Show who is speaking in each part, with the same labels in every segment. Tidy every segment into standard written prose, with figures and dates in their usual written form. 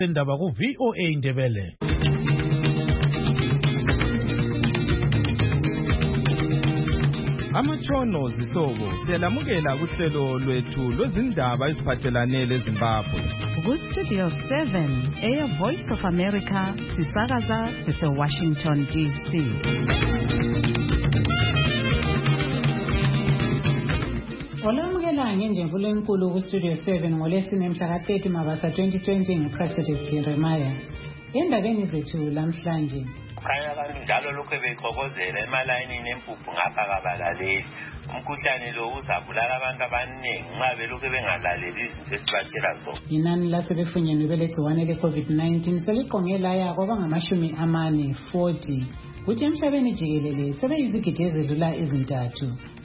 Speaker 1: Indaba ku VOA Indebele.
Speaker 2: Amatshono zihlobo siyalamukela kuhlelo lwethu lwezindaba eziphathelane leZimbabwe.
Speaker 3: Ku Studio 7 Air Voice of America sisakaza sise Washington DC.
Speaker 4: Olamukela ngenjemfulo enkulu ku Studio 7 ngolesine mhla ka-30 Mabasa 2020 ngePractice Jeremiah. Endabeni zethu lamhlanje
Speaker 5: khanya abantu njalo lokho bexokozela emalayinini empuphu ngapha kabalaleli umkhuhlane lo uzabulala abantu abaningi nxa belokhu bengalaleli izinto esibatshela zona.
Speaker 4: Inani lasebefunyenwe belegciwane le-COVID-19 seliqonge laya kwabangama40 kuthi emhlabeni jikelele sebeyizigidi ezedlula ezintathu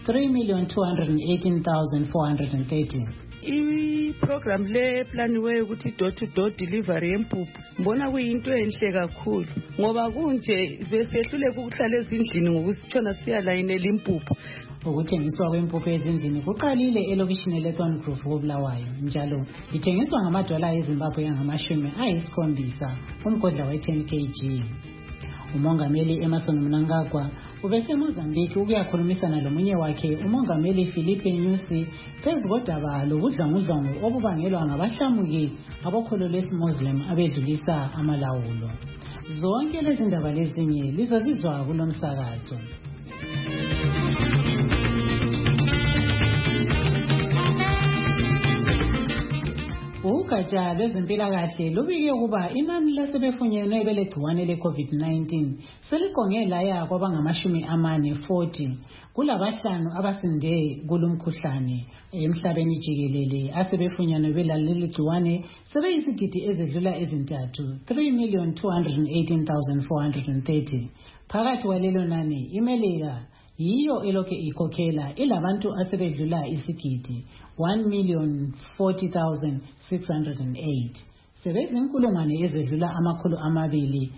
Speaker 4: 3,218,430.
Speaker 6: I-program le planiweyo ukuthi door to door delivery yempuphu mbona kuyinto enhle kakhulu ngoba kunje besehluleka ukuhlala ezindlini ngokusitshona siyalayinela impuphu.
Speaker 4: Ukuthengiswa kwempuphu ezindlini kuqalile elokishini leThorngrove koBulawayo njalo ithengiswa ngamadollar eZimbabwe angama70 umgodla we-10 kg. Umongameli Emmerson Mnangagwa ubeseMozambique ukuyakhulumisana lomunye wakhe umongameli Filipe Nyusi phezu kodaba lokudlangudlangu obubangelwa ngabahlamuki abokholo lwesiMuslim abedlulisa amalawulo. Zonke lezi ndaba lezinye lizozizwa kulomsakazo. Ugatsha lwezempilakahle lubike ukuba inani lasebefunyenwe belegciwane le-COVID-19 seliqonge laya kwabangama40 kulabahlanu abasinde kulumkhuhlane emhlabeni jikelele asebefunyenwe belaleli gciwane sebeyizigidi ezedlula ezintathu 3,218,430. Phakathi kwalelo nani iMelika yiyo elokhe ikhokhela ilabantu asebedlula isigidi 1,040,608. Sebezinkulungwane ezedlula amakhulu amabili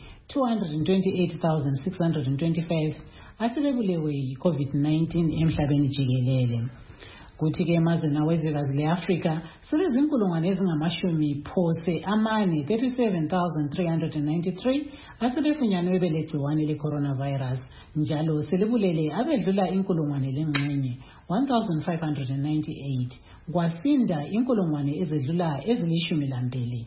Speaker 4: 228,625 asebebulewe yi-COVID-19 emhlabeni jikelele. Kuthi-ke emazweni awezwekazi le-Afrika sebezinkulungwane ezingama40 37,393 asebefunyanwe belegciwane le-coronavirus njalo selibulele abedlula inkulungwane lengxenye 1,598 kwasinda inkulungwane ezedlula ezili12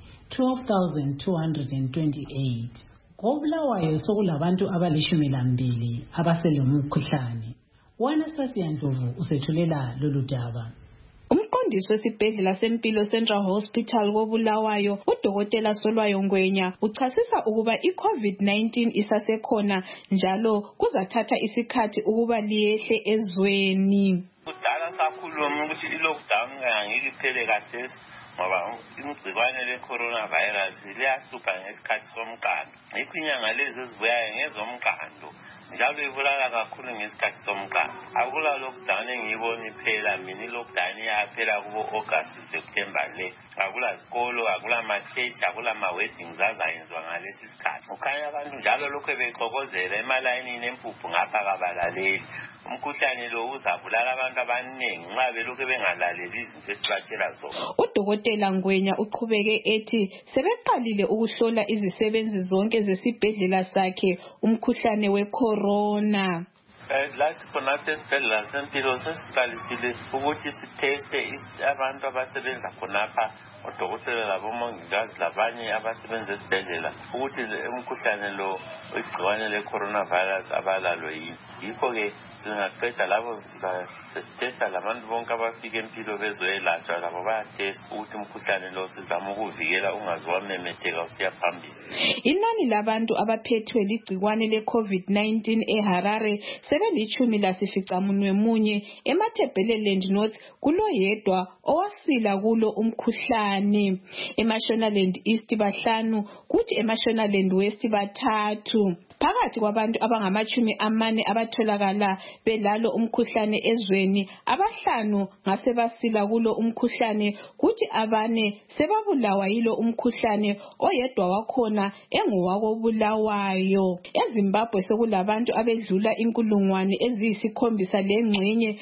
Speaker 4: 12,228. KoBulawayo sokulabantu abali12 abaselomkhuhlane. Anastasia Ndlovu usethulela lolu daba.
Speaker 7: Umqondisi wesibhedlela sempilo Central Hospital koBulawayo uDokotela Solwayo Ngwenya uchasisa ukuba iCovid-19 isasekhona njalo kuzathatha isikhathi ukuba liyehle ezweni.
Speaker 5: Kudala sakhuluma ukuthi i-lockdown angeke iphele kathesi ngoba igciwane le-coronavirus liyahlupha ngesikhathi somqando. Yikho inyanga lezi ezibuyayo ngezomqando njalo ibulala kakhulu ngesikhathi somqando. Akula lockdown engiyibona iphela, mina i-lockdown iyaphela kubo August September le. Akula zikolo, akula ma-church, akula ma-weddings azayenziwa ngalesi sikhathi. Kukhanya abantu njalo lokhu bexokozela emalayinini empuphu ngapha kabalaleli umkhuhlane lo uzabulala abantu abaningi nxa belokhu bengalaleli izinto esibatshela zona.
Speaker 7: UDokotela Ngwenya uqhubeke ethi sebeqalile ukuhlola izisebenzi zonke zesibhedlela sakhe umkhuhlane we-corona.
Speaker 5: Lathi khonapha esibhedlela sempilo sesiqalisile ukuthi sitheste abantu abasebenza khonapha odokotela labomongikazi labanye abasebenza esibhedlela ukuthi umkhuhlane lo igciwane le-coronavirus abalalo yini. Yikho-ke singaqeda labo sesitesta labantu bonke abafika empilo bezoyelatshwa labo bayatesta ukuthi umkhuhlane lo sizama ukuvikela ungaziwamemetheka usiya phambili.
Speaker 7: Inani labantu abaphethwe ligciwane le-COVID-19 eHarare sebeli-11, eMatabeleland North kuloyedwa owasila kulo umkhuhlane, eMashonaland East 5 kuthi eMashonaland West 3. Phakathi kwabantu abangama-40 abatholakala belalo umkhuhlane ezweni, 5 ngase basila kulo umkhuhlane, kuthi 4 sebabulawa yilo umkhuhlane, oyedwa wakhona engowakobulawayo. EZimbabwe sekulabantu abedlula 7,600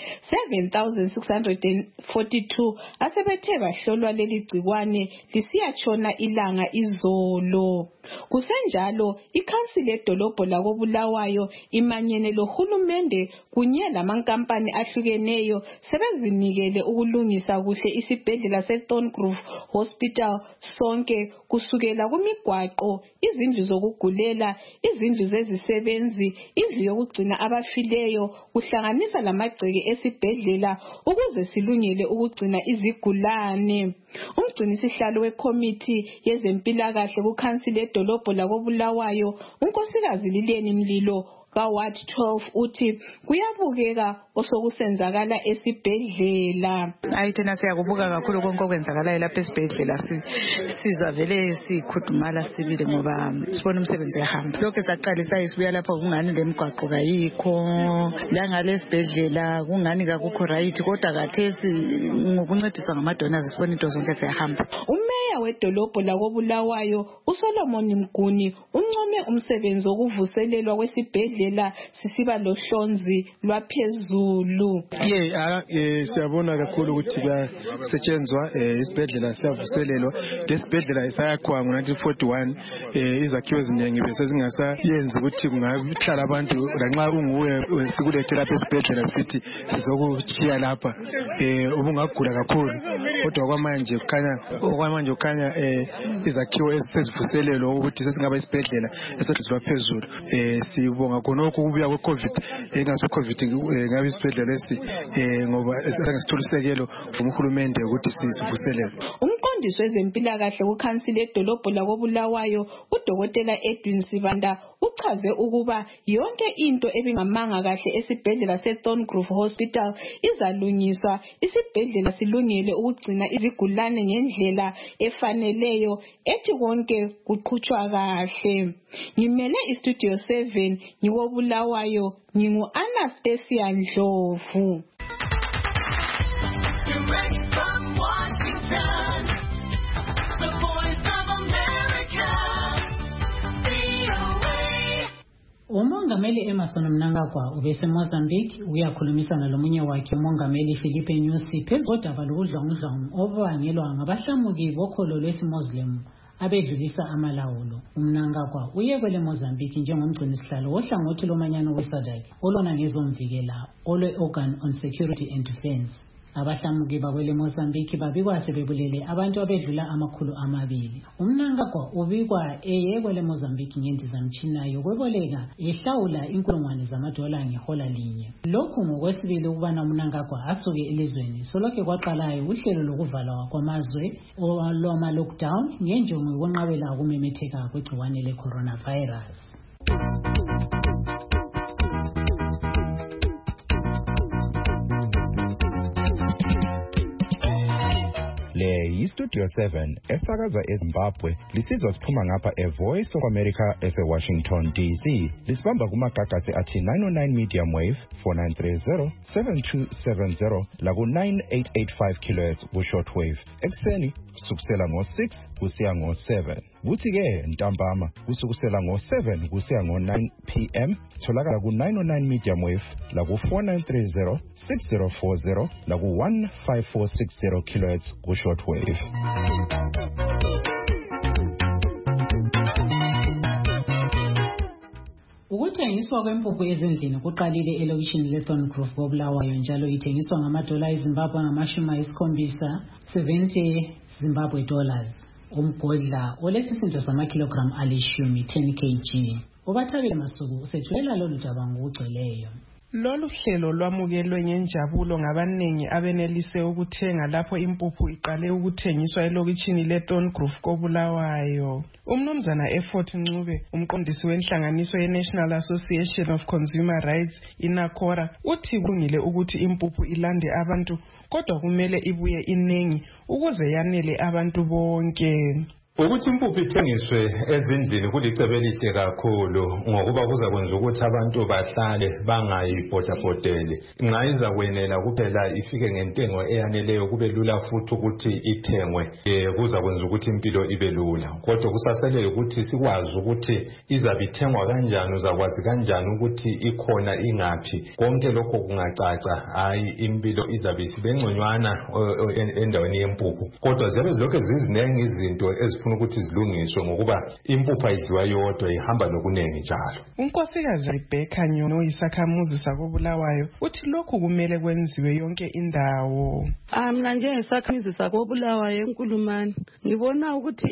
Speaker 7: 7,642 asebethe bahlolwa leli gcikwane lisiyatshona ilanga izolo. Kusenjalo, ikhansili ledolobho lakobulawayo imanyene lohulumende kunye lamankampani ahlukeneyo sebezinikele ukulungisa kuhle isibhedlela seThorngrove Hospital sonke, kusukela kumigwaqo, izindlu zokugulela, izindlu zezisebenzi, indlu yokugcina abafileyo, kuhlanganisa lamagceke esibhedlela ukuze silungele ukugcina izigulane. Umgcinisihlalo wekomiti yezempilakahle kukhansili ledolobho lakobulawayo, unkosikazi Lileni Mlilo kaWard 12 uthi kuyabukeka osokusenzakala esibhedlela.
Speaker 8: Thina siyakubuka kakhulu konke okwenzakalayo lapha esibhedlela, sizwa vele sikhudumala sibili ngoba sibona umsebenzi uyahamba. Lokho saqalisa isibuya lapha kungani lemigwaqo kayikho, langale esibhedlela kungani kakukho right, kodwa kathesi ngokuncediswa ngamadonors sibona into zonke ziyahamba.
Speaker 7: Umeya wedolobho lakobulawayo uSolomon Mguni uncome umsebenzi wokuvuselelwa kwesibhedlela sisiba lohlonzi lwaphezulu.
Speaker 9: Siyabona kakhulu ukuthi kuyasetshenzwa isibhedlela siyavuselelwa. Lesibhedlela isayakhwa ngo-1941, izakhiwo eziningi bese zingasayenzi ukuthi kungahlala abantu lanxa unguwe sikulethe lapha esibhedlela sithi sizokuchiya lapha ubungagula kakhulu, kodwa okwamanje kukhanya izakhiwo ezisezivuselelwa ukuthi sesingaba isibhedlela esedlulwa phezulu. Sibonga khonokho ukubuya kwe-COVID, engaso-COVID ngabe isibhedlela lesi ngoba sangesithola isekelo umhulumende ukuthi sivuselelwe.
Speaker 7: Umqondisi wezempilakahle kukhansili ledolobho lakobulawayo uDokotela Edwin Sibanda uchaze ukuba yonke into ebingamanga kahle esibhedlela seThorngrove Hospital izalungiswa, isibhedlela silungele ukugcina izigulane ngendlela efaneleyo, ethi konke kuqhutshwa kahle. Ngimele iStudio 7 ngiwobulawayo, ngingu-Anastasia Ndlovu.
Speaker 4: Umongameli Emerson Mnangagwa ubeseMozambique uyakhulumisana lomunye wakhe umongameli Filipe Nyusi phezu kodaba lokudlwangudlwangu obubangelwa ngabahlamuki bokholo lwesiMuslim abedlulisa amalawulo. Mnangagwa uye kwele Mozambique njengomgcinisihlalo wohlangothi lomanyano weSADC olona ngezomvikela olwe-Organ on Security and Defense. Abahlamuki bakwele Mozambique babikwa sebebulele abantu abedlula 200. Mnangagwa ubikwa eye kwele Mozambique ngendizamtshina yokweboleka ehlawula $1,000 ngehola linye. Lokhu ngokwesibili ukubana Mnangagwa asuke elizweni solokhe kwaqalayo uhlelo lokuvalwa kwamazwe lwama-lockdown ngenjongo yokwenqabela ukumemetheka kwegciwane le-coronavirus.
Speaker 10: Le yiStudio 7 esakaza eZimbabwe, lisizwa siphuma ngapha eVoice of America eseWashington DC. Lisibamba kumagagasi athi 909 medium wave 4930 7270 laku 9885 kHz ku shortwave. Ekseni kusukela ngo6 kusiya ngo7. Kuthi ke ntambama kusukela ngo7 kusiya ngo9 PM tholakala ku 909 medium wave laku 4930 6040 laku 15460 kHz ku shortwave.
Speaker 4: Ukuthengiswa kwempuphu ezindlini kuqalile elokishini leThorngrove koBulawayo, njalo ithengiswa ngamadola eZimbabwe $70 Zimbabwe dollars. Umgodla olesisindo samakilogram alishumi 10 kg. Ubathabile Masuku usethulela lolu daba ngokugcweleyo.
Speaker 11: Lolu hlelo lwamukelwe ngenjabulo ngabaningi abenelise ukuthenga lapho impuphu iqale ukuthengiswa elokitshini leThorngrove koBulawayo. Umnumzana Effort Ncube, umqondisi wenhlanganiso yeNational Association of Consumer Rights iNACORA, uthi kulungile ukuthi impuphu ilande abantu, kodwa kumele ibuye inengi ukuze yanele abantu bonke.
Speaker 12: Ukuthi impuphu ithengiswe ezindlini kulicebo elihle kakhulu ngokuba kuzakwenza ukuthi abantu bahlale bangayibhodabhodeli. Nxa izakwenela kuphela ifike ngentengo eyaneleyo kube lula futhi ukuthi ithengwe kuzakwenza ukuthi impilo ibe lula. Kodwa kusasele ukuthi sikwazi ukuthi izabe ithengwa kanjani, uzakwazi kanjani ukuthi ikhona ingaphi. Konke lokho kungacaca, hayi impilo izabe isibengconywana endaweni yempuphu. Kodwa ziyabe zilokhu zizinengi izinto ezifuna ukuthi zilungiswe ngokuba impuphu ayidliwa yodwa, ihamba nokunengi njalo.
Speaker 11: Unkosikazi Rebecca Nyono isakhamuzi sakobulawayo uthi lokhu kumele kwenziwe yonke indawo.
Speaker 6: Mina njengesakhamuzi sakobulawayo eNkulumane ngibona ukuthi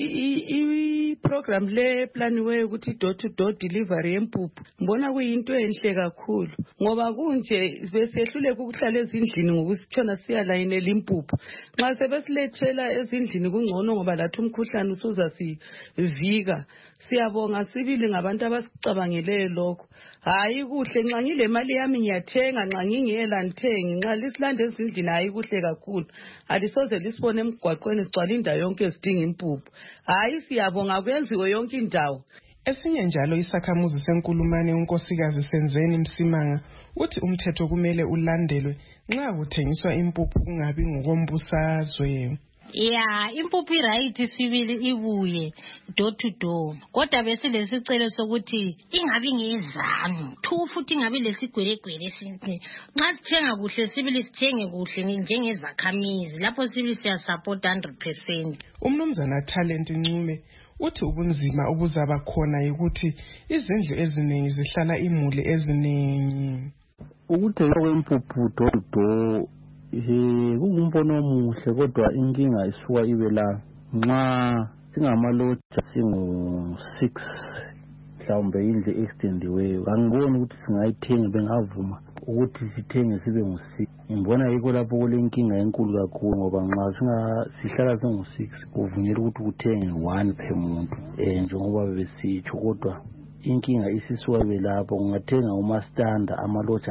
Speaker 6: i-program le planiweyo ukuthi door to door delivery yempuphu ngibona kuyinto enhle kakhulu ngoba kunje besehluleka ukuhlala ezindlini ngokusitshona siyalayinela impuphu. Nxa sebesilethela ezindlini kungcono ngoba lathi umkhuhlane usuza sivika. Siyabonga sibili ngabantu abasicabangeleyo lokho. Hayi kuhle nxa ngile mali yami ngiyathenga, nxa ngingela ngithengi, nxa lisilanda ezindlini hayi kuhle kakhulu. Alisoze lisibone emgwaqweni sigcwala indawo yonke esidinga impuphu. Hayi siyabonga kwenziwe yonke indawo.
Speaker 11: Esinye njalo isakhamuzi seNkulumane unkosikazi Senzeni Msimanga uthi umthetho kumele ulandelwe nxa kuthengiswa impuphu kungabi ngokombusazwe.
Speaker 13: Impuphu right sibili ibuye door to door. Kodwa besilesicelo sokuthi ingabi ngezanu. Futhi ingabi lesigwelegwele esinye. Nxa sithenga kuhle sibili sithenge kuhle njengezakhamizi. Lapho sibili siya support 100%.
Speaker 11: Umnumzana Talent Ncube uthi ubunzima obuzaba khona ukuthi izindlu eziningi zihlala imuli eziningi.
Speaker 14: Ukuthengiswa kwempuphu door to door kungumbono omuhle kodwa inkinga isuka ibe la nxa singamaloja singu-6 mhlawumbe indlu extendiweyo angiboni ukuthi singayithenga bengavuma ukuthi sithenge sibe ngu-6. Ngibona yikho lapho kulenkinga enkulu kakhulu ngoba nxa sihlala singu-6 kuvunyelwa ukuthi kuthenge 1 per muntu njengoba besitsho, kodwa inkinga isisuka ibe lapho kungathenga umastanda amaloja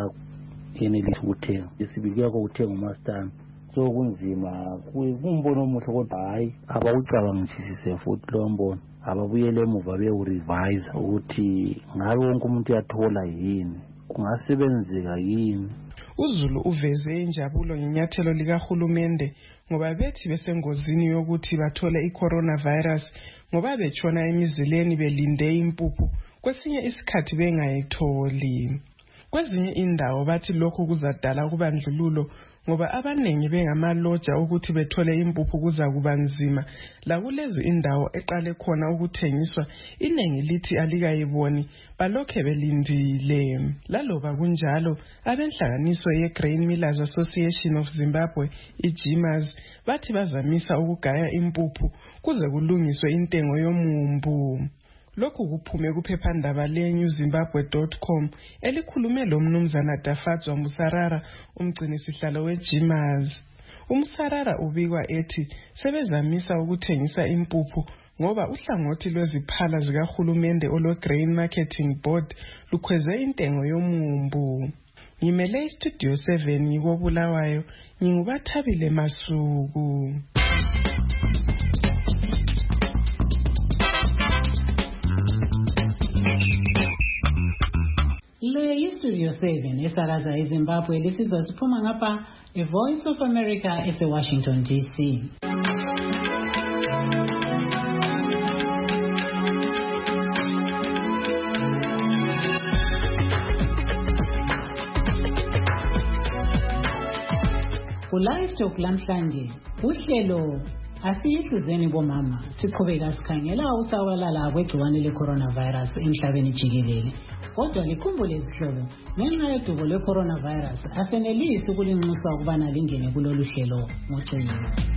Speaker 14: yenelisi ukuthenga isibili yakho ukuthenga umastanda. So kunzima, kumbono omuhle kodwa hayi abawucabangisise futhi lo mbono, ababuyele emuva beyewurevise ukuthi ngabe wonke umuntu uyathola yini, kungasebenzeka yini.
Speaker 11: uZulu uveze injabulo ngenyathelo likahulumende ngoba bethi besengozini yokuthi bathole i-coronavirus ngoba betshona emizileni belinde impuphu kwesinye isikhathi bengayitholi. Kwezinye indawo bathi lokhu kuzadala ukubandlululo ngoba abanengi bengamaloja ukuthi bethole impuphu kuza kuba nzima. La kulezi indawo eqale khona ukuthengiswa inengi lithi alikayiboni balokhe belindile. Laloba kunjalo abenhlanganiso ye-Grain Millers Association of Zimbabwe iGMAS bathi bazamisa ukugaya impuphu kuze kulungiswe intengo yomumbu. Lokhu kuphume kuphephandaba le-newzimbabwe.com elikhulume lo mnumzana Dafatswa Musarara umgcinisihlalo weGMAS. Umsarara ubikwa ethi sebezamisa ukuthengisa impuphu ngoba uhlangothi lweziphala zikahulumende olwe-Grain Marketing Board lukhweze intengo yomumbu. Ngimele iStudio 7 ngikobulawayo, ngingubathabile Masuku.
Speaker 4: Le iStudio 7 esakaza eZimbabwe lisizwa siphuma ngapha eVoice of America eseWashington DC. Ku-Live Talk lamhlanje uhlelo asiyihluzeni bomama siqhubeka sikhangela usawalala kwegciwane le-coronavirus emhlabeni jikelele. Kodwa likhumbule izihlobo ngenxa yodubo lwe-coronavirus asenelisi ukulinxusa ukubana lingene kulolu hlelo ngocingo.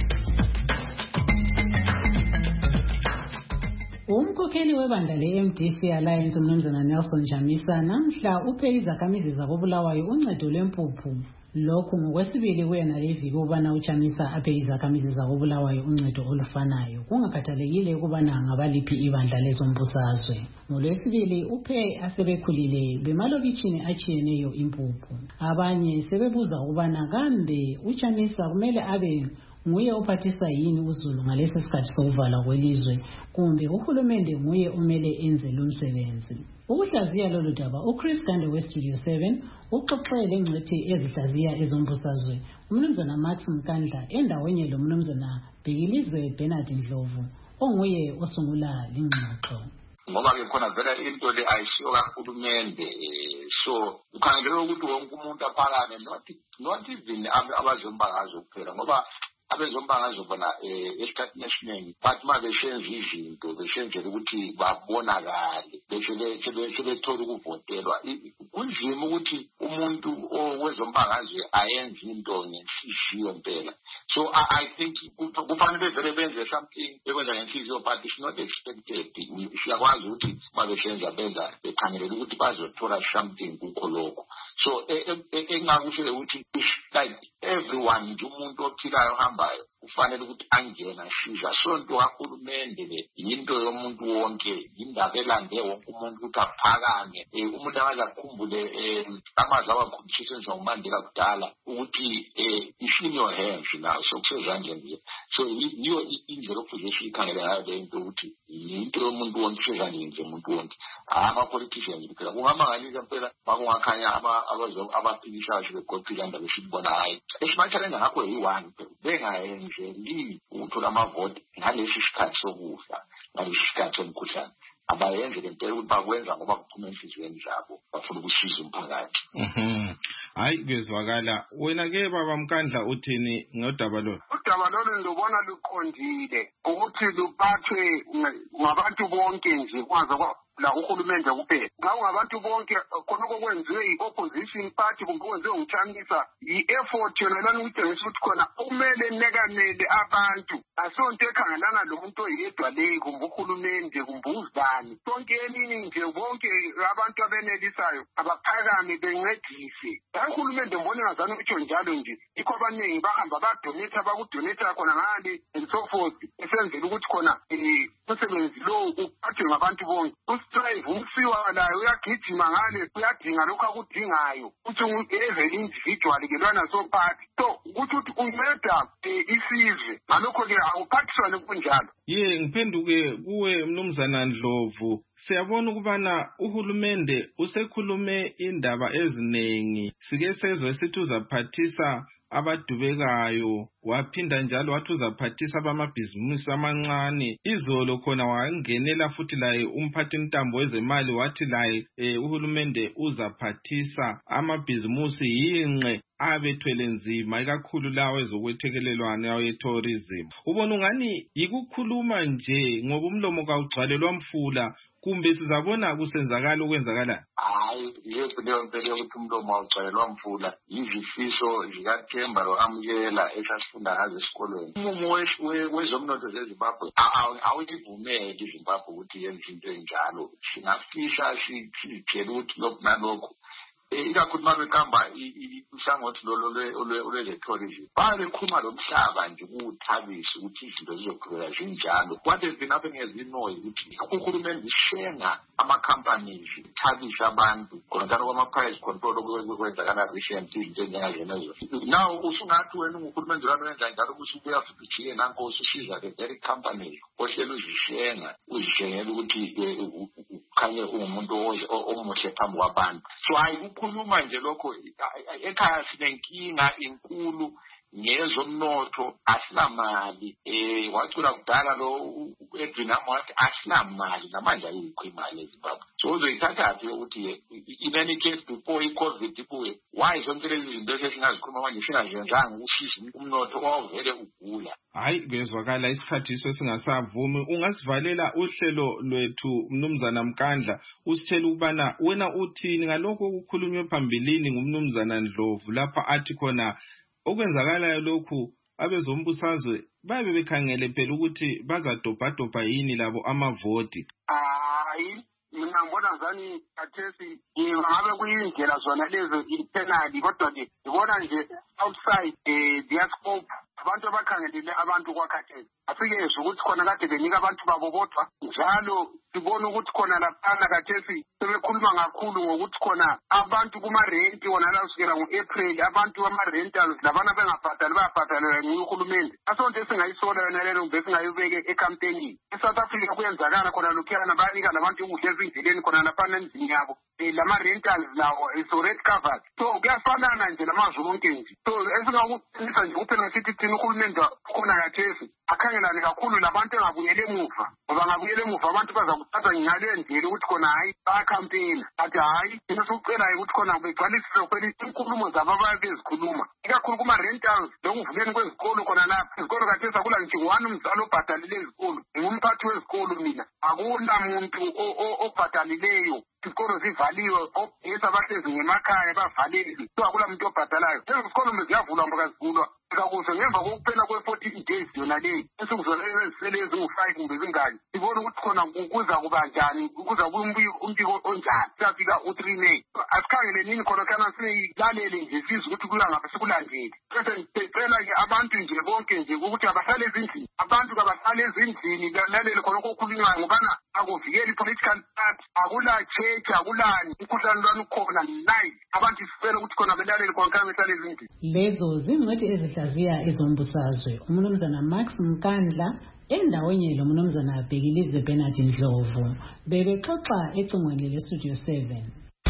Speaker 4: Umkhokheli webandla le-MDC Alliance umnumzana Nelson Jamisa namhla uphe izakhamizi zakobulawayo uncedo lwempuphu. Lokhu ngokwesibili kuyena leviki ukubana uJamisa aphe izakhamizi zakobulawayo uncedo olufanayo kungakhathalekile ukubana ngabaliphi ibandla lezombusazwe. NgoLwesibili uphe asebekhulile bemalokitshini atshiyeneyo impuphu. Abanye sebebuza ukubana kambe uJamisa kumele abe nguye ophathisa yini uZulu ngalesi sikhathi sokuvalwa kwelizwe kumbe uhulumende nguye omele enze lo msebenzi. Ukuhlaziya lolu daba uChris Gande weStudio 7 uxoxele ngcethi ezihlaziya ezombusazwe umnumzana Max Mkandla endaweni lo mnumzana Bhekilizwe Bernard Ndlovu onguye osungula lingxoxo.
Speaker 15: Ngoba ke khona vele into le ayishiyo kahulumende so ukhangelele ukuthi wonke umuntu aphakame not even abazombakazo kuphela ngoba abezombakazo bona esikhathini esiningi bathi uma beshenza izinto beshenzela ukuthi babonakale sebethola ukuvotelwa kunzima ukuthi umuntu owezombakazo ayenze into ngenhliziyo impela. So I think kufanele vele benze something ekwenza ngenhliziyo but it's not expected. Siyakwazi ukuthi babeshenza benza bekhangelela ukuthi bazothola something kukho lokho. So engakusho ukuthi like everyone nje umuntu ophilayo ohambayo ufanele ukuthi angena siza sonto kahulumende le into yomuntu wonke indaba elande wonke umuntu ukuthi aphakame umuntu akazakhumbule amazwi awakhumbiswe njengoMandela kudala ukuthi it's in your hands now so kusezandleni nje so yiyo indlela okufuze ikhangele ngayo le into ukuthi into yomuntu wonke kusezandleni zomuntu wonke ama-politicians kuphela kungamangalisa mpela bakungakhanya abaphikishayo begoqile ndaba esibona hayi esimathalenda ngakho yi-1 bengayenzeli ukuthola amavoti ngalesi sikhathi sokufa ngalesi sikhathi somkhuhlane abayenze lempela ukuthi bakwenza ngoba kuphuma enhliziyweni zabo bafuna ukusiza umphakathi.
Speaker 2: Hayi kuyezwakala. Wena-ke baba Mkandla uthini ngodaba lolu?
Speaker 16: Udaba lolu ndibona luqondile ukuthi luphathwe ngabantu bonke nje kwaze la uhulumende kuphela. Xa ungabantu bonke khona okwenziwe i-opposition party kumbe okwenziwe nguthamisa i-effort yona lana ukutshengisa ukuthi khona kumele nekanele abantu asonto ekhangelana lo muntu oyedwa le kumbe uhulumende kumbe uzani sonke eningi nje bonke abantu abenelisayo abaphakame bencedise. Uhulumende mbona ngazana utsho njalo nje ikho abaningi bahamba badonate bakudonate khona ngale and so forth esenzela ukuthi khona umsebenzi lo uphathwe ngabantu bonke. Ustrive umsiwa layo uyagijima ngale uyadinga lokho akudingayo ukuthi evele individual ke lwana so party so ukuthi unceda isizwe ngalokho ke awuphathiswane kunjalo.
Speaker 2: Ngiphenduke kuwe mnumzana Ndlovu. Siyabona ukubana uhulumende usekhulume indaba eziningi sike sezwe sithi uzaphathisa abadubekayo waphinda njalo wathi uzaphathisa abamabhizimusi amancane. Izolo khona wangenela futhi laye umphathi ntambo wezemali wathi laye uhulumende uzaphathisa amabhizimusi yinqe abethwele nzima ikakhulu lawo ezokwethekelelwana yawo ye-tourism. Ubona ungani yikukhuluma nje ngoba umlomo kawugcwalelwa mfula kumbe sizabona kusenzakala okwenzakala?
Speaker 15: Hayi yebo leyo mpela ukuthi umlomo awugcwalelwa mfula yizifiso zikaThemba lo-Amukela esasifunda ngazo esikolweni. Umumo wezomnotho zeZimbabwe awuyivumeli iZimbabwe ukuthi yenze into enjalo. Singafisha sitshela ukuthi lokhu nalokhu ikakhulu uma bekhamba uhlangothi lwe-tourism babekhuluma lo mhlaba nje kuwuthabisa ukuthi izinto zizoqhubeka zinjalo. What has been happening as we know ukuthi uhulumende ishenga ama-companies ithabisa abantu khona njalo kwama-price control okwenzakala recent izinto enjengazenezo. Now usungathi wena uhulumende lwana wenza njalo ukuthi ubuya futhi ujiye nanko ususiza the very companies ohleli uzishengela ukuthi khanye umuntu omuhle phambi kwabantu. So ayikukhuluma nje lokho ekhaya sinenkinga inkulu ngezomnotho asinamali. Wacula kudala lo Edwin wathi asinamali namanje ayikho imali eZimbabwe. So uzoyithathaphi ukuthi in any case before i-COVID ibuye why zonke lezi zinto esesingazikhuluma manje singazenzanga ukusiza umnotho owavele ugula.
Speaker 2: Hayi kuyezwakala isikhathi singasavumi. Ungasivalela uhlelo lwethu mnumzana Mkandla usitshela ukubana wena uthini ngalokho okukhulunywe phambilini ngumnumzana Ndlovu lapha athi khona okwenzakalayo lokhu abezombusazwe babe bekhangele phela ukuthi bazadobhadobha yini labo amavoti.
Speaker 16: Hayi mina ngibona ngani kathesi ngabe kuyindlela zona lezo internal kodwa nje ngibona nje outside their scope abantu abakhangelele abantu kwakhathesi. Asikezwe ukuthi khona kade benika abantu babo bodwa, njalo sibona ukuthi khona laphana khathesi sebekhuluma kakhulu ngokuthi khona abantu kuma-renti wona la kusukela ngo-April abantu ama-rentals labana bengabhadali bayabhadalela nguhulumende. Asonto esingayisola yona lelo mbe singayibeke ekampenini. eSouth Africa kuyenzakala khona lokhuyana bayanika labantu ukudla ezindleleni khona laphana endlini yabo. Lama-rentals lawo is already covered. So kuyafanana nje namazwe onke nje. So esingakuqinisa nje kuphela sithi thina uhulumende khona khathesi akhangelane kakhulu labantu engabuyele emuva, ngoba ngabuyele emuva abantu bazakuthatha ngale ndlela ukuthi khona hayi bayakhampeyina. Athi hayi thina sikucelayo ukuthi khona begcwaliswe kweli inkulumo zabo ababezikhuluma, ikakhulu kuma-rentals lokuvuleni kwezikolo khona lapha. Izikolo khathesi akula nje ngowani umzali obhadalile ezikolo, ngumphathi wezikolo mina, akula muntu obhadalileyo. Izikolo zivaliwe, ogesi abahlezi ngemakhaya bavaleli, so akula muntu obhadalayo. Lezi zikolo ziyavulwa mbakazivulwa kakuhle ngemva kokuphela kwe-14 days yona leyi. Insuku zona ezisele ezingu-5 kumbe zingaki, sibona ukuthi khona kuza kuba njani, kuza umbiko onjani. Siyafika u-3 May. Asikhangele nini khona kana silalele nje sizwe ukuthi kuya ngapha sikulandeli. Bese ngicela-ke abantu nje bonke nje ukuthi abahlale ezindlini, abantu kabahlale ezindlini lalele khona okukhulunywayo ngobana akuvikeli i-political party, akula church, akulani umkhuhlane lwani ukhona live. Abantu sifela ukuthi khona belalele khona kana behlale ezindlini.
Speaker 4: Lezo zingcwethi ezihlaziya ezombusazwe umnumzana Max Mkandla endaweni lo mnumzana Bhekilizwe Bernard Ndlovu bebexoxa ecingweni leStudio 7.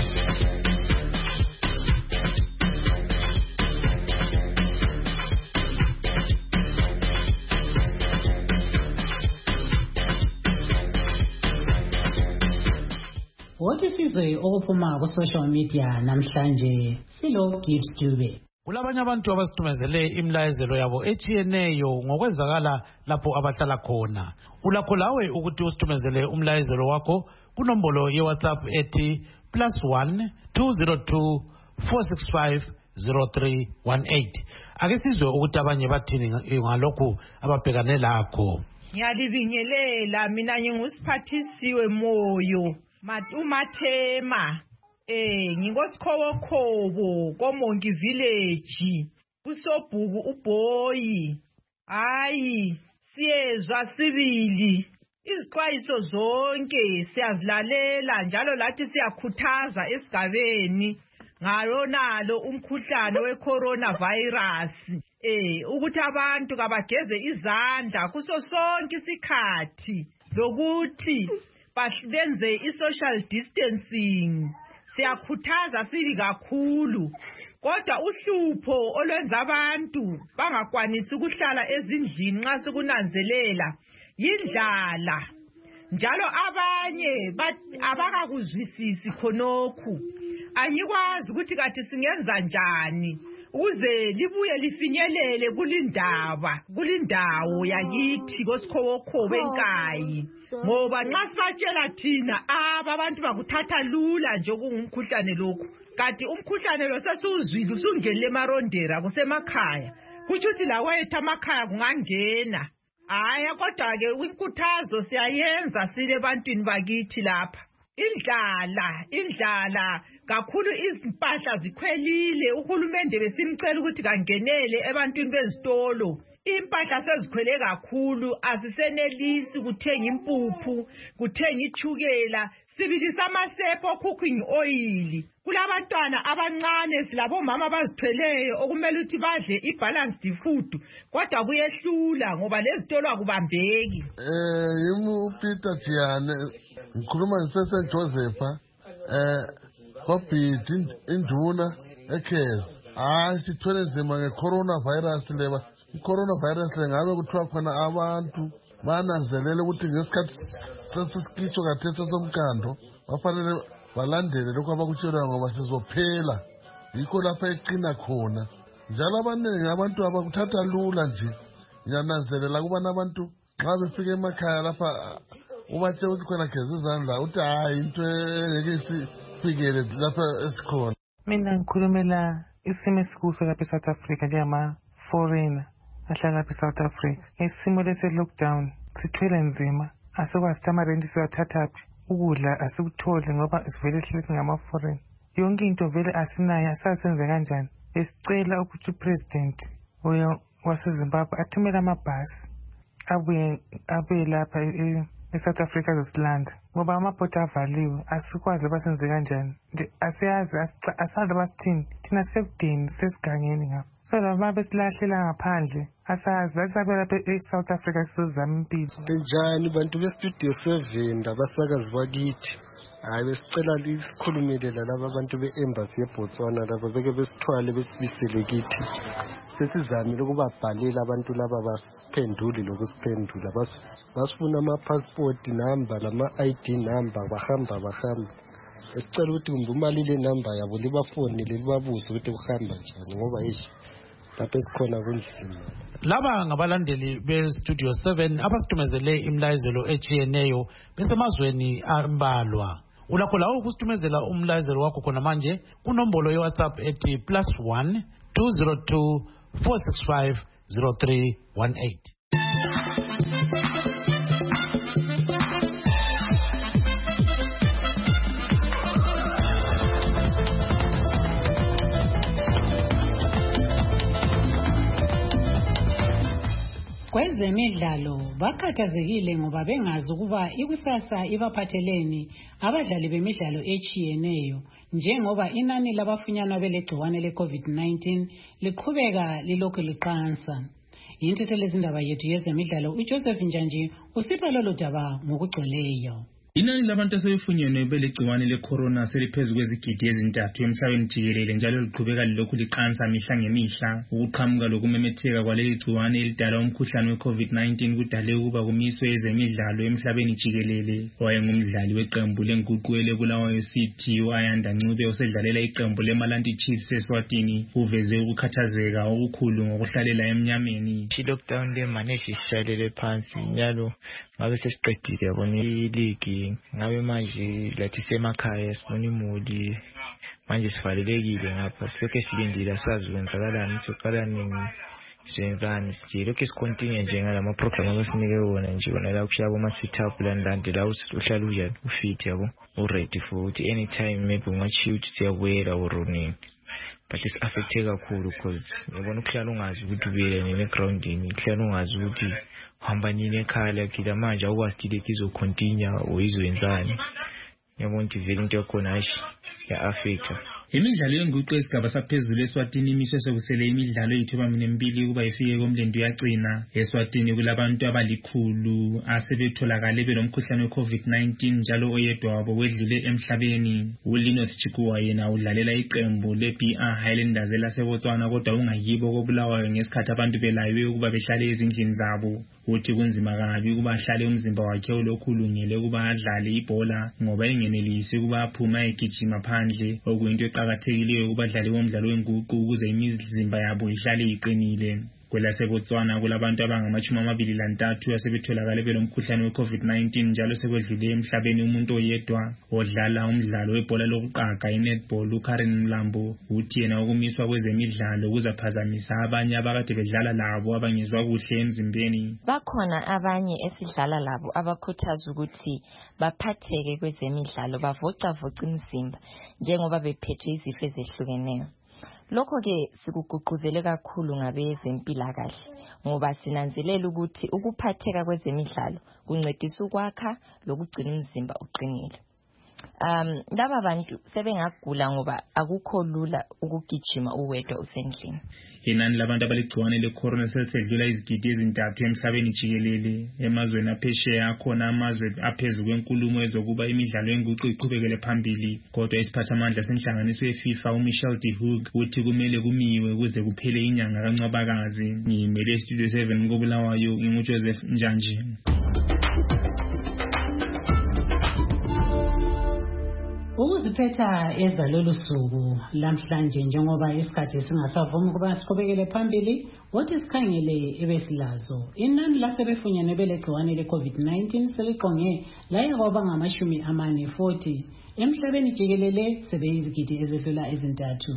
Speaker 4: What isizwe okuphuma ku social media namhlanje silo Gibbs Dube.
Speaker 1: Kulabanye abantu abasitumezele imlayezelo yabo etshiyeneyo ngokwenzakala lapho abahlala khona. Ulakho lawe ukuthi usitumezele umlayezelo wakho kunombolo ye-WhatsApp ethi +1 202 465 0318. Ake sizwe ukuthi abanye bathini ngalokhu ababhekane lakho.
Speaker 17: Ngiyalibingelela, mina ngingusiphathisiwe Moyo uMathema. Ngingosikhowokhobo koMongi Village kuSobhuku uBoyi. Hayi siyezwa sibili izixwayiso zonke siyazilalela njalo lathi siyakhuthaza esigabeni ngalonalo umkhuhlane we-coronavirus ukuthi abantu kabageze izandla kuso sonke isikhathi lokuthi benze i-social distancing. Siyakhuthaza sili kakhulu, kodwa uhlupho olwenza abantu bangakwanisi ukuhlala ezindlini nxa sikunanzelela yindlala, njalo abanye abakakuzwisisi khonokhu. Angikwazi ukuthi kathi singenza njani ukuze libuye lifinyelele kulindawo yakithi koSikhowokhobo eNkayi, ngoba nxa satshela thina abantu bakuthatha lula nje kungumkhuhlane lokhu. Kanti umkhuhlane lo sesiwuzwile usungenile emarondera kusemakhaya, kutsho ukuthi lawethu amakhaya kungangena. Hayi kodwa-ke inkuthazo siyayenza sile ebantwini bakithi lapha. Indlala kakhulu, izimpahla zikhwelile. Uhulumende besimcela ukuthi kangenele ebantwini bezitolo. Impahla sezikhwele kakhulu, asisenelisi kuthenga impuphu, kuthenga ichukela, sibilisa amasepa cooking oil. Kulabantwana abancane silabomama abazithweleyo okumele ukuthi badle i-balanced food, kodwa kuyehlula ngoba lezitolo akubambeki.
Speaker 18: Yimi Peter Tiyane, ngikhuluma ngisese Josepha Hobbitt induna eKheza. Hayi sithwele nzima nge-coronavirus leba. I-coronavirus le ngabe kuthiwa khona abantu bananzelele ukuthi ngesikhathi sesisikisho kathesi somkando bafanele balandele lokho abakutshelwayo ngoba sizophela. Yikho lapha eqina khona. Njalo abaningi abantu abakuthatha lula nje. Ngiyananzelela kubana abantu nxa befika emakhaya lapha ubatshela ukuthi khona geza izandla uthi hayi into engeke isifikele lapha esikhona.
Speaker 11: Mina ngikhulumela isimo esikuso lapha eSouth Africa njengama-foreigner ahlala lapha eSouth Africa. Isimo lese-lockdown sithwele nzima, asikwazi ukuthi amarenti siwathathaphi, ukudla asikutholi ngoba sivele sihleli singama-foreign. Yonke into vele asinayo, asasenze kanjani. Besicela ukuthi upresident waseZimbabwe athumela amabhasi abuye lapha eSouth Africa azosilanda ngoba amabhodi avaliwe. Asikwazi loba senze kanjani, asiyazi, asazi loba sithini. Thina sekudeni sesigangeni ngapha, so laba besilahlela ngaphandle asazi basabe lapha eSouth Africa sizozama impilo.
Speaker 19: Njani bantu bestudio 7 abasakazi bakithi? Hayi besicela isikhulumele lalaba abantu be-embassy yeBotswana laba beke besithwale besibisele kithi. Sesizamile ukubabhalela abantu laba basiphendule lokusiphendula. Basifuna ama-passport number lama-ID number bahamba. Esicela ukuthi kumbe umali le number yabo libafonele libabuze ukuthi kuhamba njani ngoba yishi lapho esikhona kunzima.
Speaker 1: Laba ngabalandeli beStudio 7 abasitumezele imlayezelo echiyeneyo besemazweni ambalwa. Ulakho lawo ukusithumezela umlayezelo wakho khona manje kunombolo yeWhatsApp ethi +1 202 465 0318.
Speaker 4: Kwezemidlalo bakhathazekile ngoba bengazi ukuba ikusasa ibaphatheleni abadlali bemidlalo echiyeneyo njengoba inani labafunyanwa belegciwane leCovid-19 liqhubeka lilokhu liqansa. Yinthethelo ezindaba yethu yezemidlalo uJoseph Njanji usipha lolu daba ngokugcweleyo.
Speaker 20: Inani labantu asebefunyenwe belegciwane lecorona seliphezu kwezigidi ezintathu emhlabeni jikelele njalo liqhubeka lilokhu liqansa mihla ngemihla. Ukuqhamuka lokumemetheka kwaleli gciwane elidala umkhuhlane weCovid-19 kudale ukuba kumiswe ezemidlalo emhlabeni jikelele. Wayengumdlali weqembu lenguqu elebulawayo City uAyanda Ncube osedlalela iqembu leMalanti Chiefs eSwatini uveze ukukhathazeka okukhulu ngokuhlalela emnyameni.
Speaker 21: I-lockdown lemane sishalele phansi njalo ngabe sesiqedile yabona iligi ngabe manje lathi semakhaya sibona imuli manje sivalelekile ngapha silokhu silindile asazi ukwenzakalani soqalani senzani sije lokhu sikontinue nje ngalama program abasinike wona nje wona la kushaya kuma sit-up landande la uhlala unjani ufit yabo uready for ukuthi anytime maybe ungachiuthi siyabuyela urunini. But it's affected kakhulu because yabona ukuhlala ungazi ukuthi ubuyele nini egroundini, ukuhlala ungazi ukuthi hamba nini ekhaya kila manje awasitile kizocontinue oyizwenzani. Yabona ukuthi vele into yakhona ayishi ya affecta.
Speaker 20: Imidlalo yenguqu esigaba saphezulu eSwatini imiswe sekusele imidlalo eyithuba minembili kuba ifike komlendo yagcina. eSwatini kulabantu abalikhulu asebetholakale belomkhuhlane weCovid-19 njalo oyedwa wabo wedlule emhlabeni. uLinus Chikuwa yena udlalela iqembu leBR Highlanders laseBotswana kodwa ungayibo kobulawayo ngesikhathi abantu belaywe ukuba behlale ezindlini zabo. Uthi kunzima kabi ukuba ahlale umzimba wakhe ulokhulungele ukuba adlale ibhola ngoba engenelisi ukuba aphuma egijima phandle okuyinto eqakathekileyo kubadlali bomdlalo wenguqu ukuze imizimba yabo ihlale iqinile. kwelaseBotswana kulabantu abangama-23 asebetholakale belomkhuhlane weCovid-19 njalo sekwedlule emhlabeni umuntu oyedwa odlala umdlalo webhola lokuqaga iNetball. uKaren Mlambo uthi yena ukumiswa kwezemidlalo kuzaphazamisa abanye abakade bedlala labo abangezwa kuhle emzimbeni.
Speaker 22: Bakhona abanye esidlala labo abakhuthaza ukuthi baphatheke kwezemidlalo bavocavoca imizimba njengoba bephethwe izifo ezehlukeneyo. Lokho ke sikuguquzele kakhulu ngabezempilakahle ngoba sinanzelela ukuthi ukuphatheka kwezemidlalo kuncedisa ukwakha lokugcina umzimba uqinile. Laba bantu sebengagula ngoba akukho lula ukugijima uwedwa usendlini.
Speaker 20: Inani labantu abaligciwane lecorona selisedlula izigidi ezintathu emhlabeni jikelele. Emazweni aphesheya akhona amazwe aphezulu kwenkulumo ezokuba imidlalo yenguqu iqhubekele phambili. Kodwa isiphathamandla senhlanganiso yeFIFA uMichel de Hoog uthi kumele kumiwe kuze kuphele inyanga kaNcwabakazi. Ngimele Studio 7 kobulawayo nginguJoseph Njanji.
Speaker 4: Ukuziphetha ezalolu suku lamhlanje njengoba isikhathi singasavumi ukuba siqhubekele phambili wathi sikhangele ebesilazo inani lasebefunyenwe belegciwane leCovid-19 seliqonge laya kwaba ngama-40 emhlabeni jikelele sebeyizigidi ezedlula ezintathu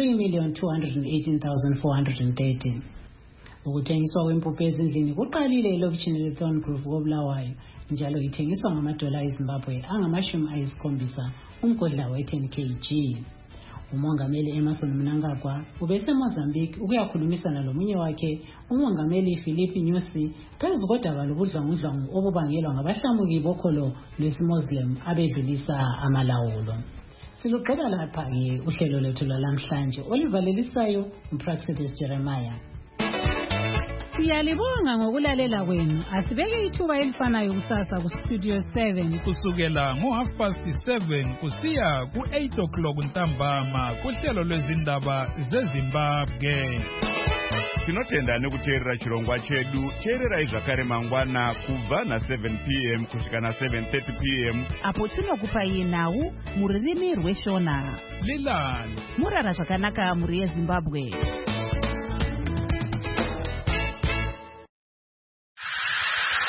Speaker 4: 3,218,430. Ukuthengiswa kwempuphu ezindlini kuqalile elokishini leThorn Grove koBulawayo njalo ithengiswa ngamadola eZimbabwe angama-70 umgodla we-10 kg. Umongameli Emerson Mnangagwa ubeseMozambique ukuyakhulumisana lomunye wakhe umongameli Philip Nyusi phezu kodaba lobudlwangudlwangu obubangelwa ngabahlamuki bokholo lwesiMuslim abedlulisa amalawulo. Silugqeba lapha-ke uhlelo lethu lwalamhlanje olivalelisayo uPraxedis Jeremiah.
Speaker 3: Siyalibonga ngokulalela kwenu. Asibeke ithuba elifanayo kusasa kuStudio 7
Speaker 5: kusukela ngo7:30 kusiya ku8 ntambama kuhlelo lwezindaba zeZimbabwe.
Speaker 23: Tinotenda nekuteerera chirongwa chedu. Teererai zvakare mangwana kubva na7 p.m. kusvika na7:30 p.m.
Speaker 3: apo tinokupai nhau mururimi rweShona.
Speaker 5: Lilani
Speaker 3: murara zvakanaka muri yeZimbabwe.